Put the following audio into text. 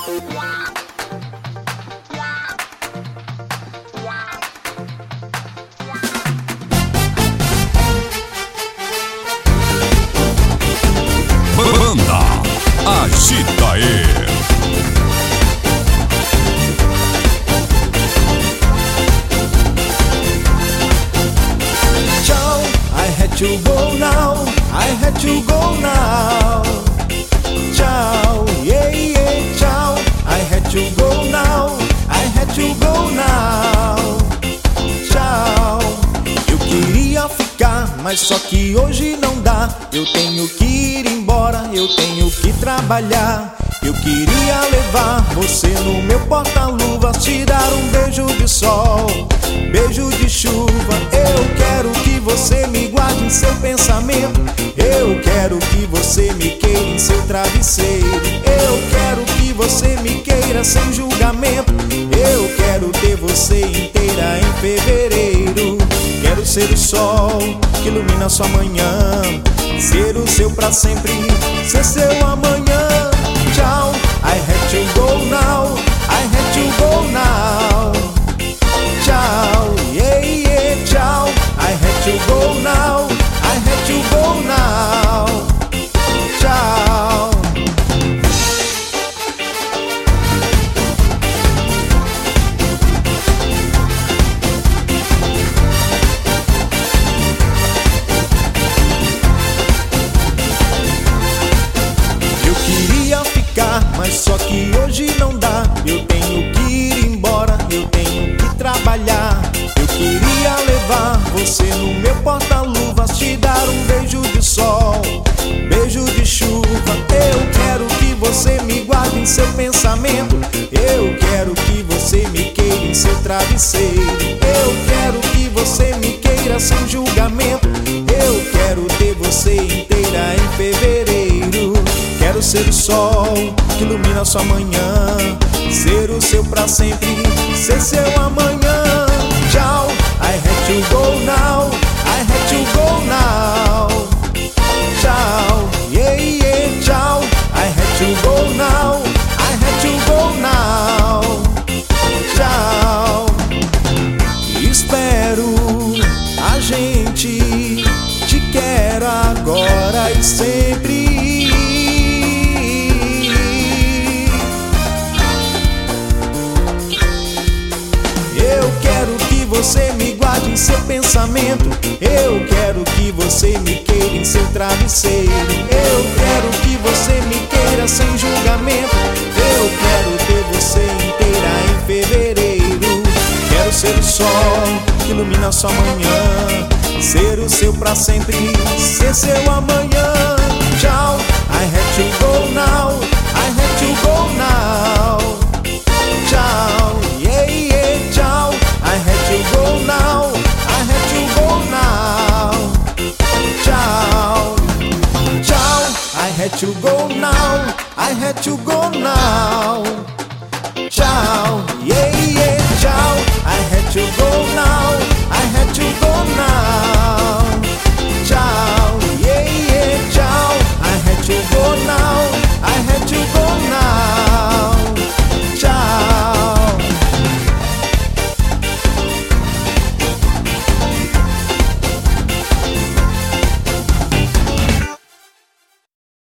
Banda Agitaê. Ciao, I had to go now, I had to go now. Ciao, yeah, yeah, ciao, I had to go now, I had to go now. Tchau, eu queria ficar, mas só que hoje não dá. Eu tenho que ir embora, eu tenho que trabalhar. Eu queria levar você no meu porta-luvas, te dar um beijo de sol, beijo de chuva. Eu quero que você me guarde em seu pensamento. Eu quero que você me queira em seu travesseiro. Eu quero que você me queira sem julgamento. Eu quero ter você inteira em fevereiro. Quero ser o sol que ilumina sua manhã, ser o seu pra sempre, ser seu amanhã. Tchau, I had to go now, I had to go now. Tchau, yeah, yeah, tchau, I had to go now, I had to go now. Tchau. Mas só que hoje não dá. Eu tenho que ir embora, eu tenho que trabalhar. Eu queria levar você no meu porta-luvas, te dar um beijo de sol, beijo de chuva. Eu quero que você me guarde em seu pensamento. Eu quero que você me queira em seu travesseiro. Eu quero que você me queira sem julgamento. Eu quero ter você inteira em fevereiro. Quero ser o sol que ilumina sua manhã, ser o seu pra sempre, ser seu amanhã. Tchau, I had to go now, I had to go now. Tchau, yeah, yeah, tchau, I had to go now, I had to go now. Tchau, espero a gente, te quero agora e sempre. Você me guarde em seu pensamento. Eu quero que você me queira em seu travesseiro. Eu quero que você me queira sem julgamento. Eu quero ter você inteira em fevereiro. Quero ser o sol que ilumina sua manhã, ser o seu pra sempre, ser seu amanhã. Tchau, I had to go now, I had to go now. Tchau, yeah, yeah, tchau, I had to go now, I had to go now. Ciao, ciao, I had to go now, I had to go now. Ciao, yeah, yeah, ciao, I had to go now.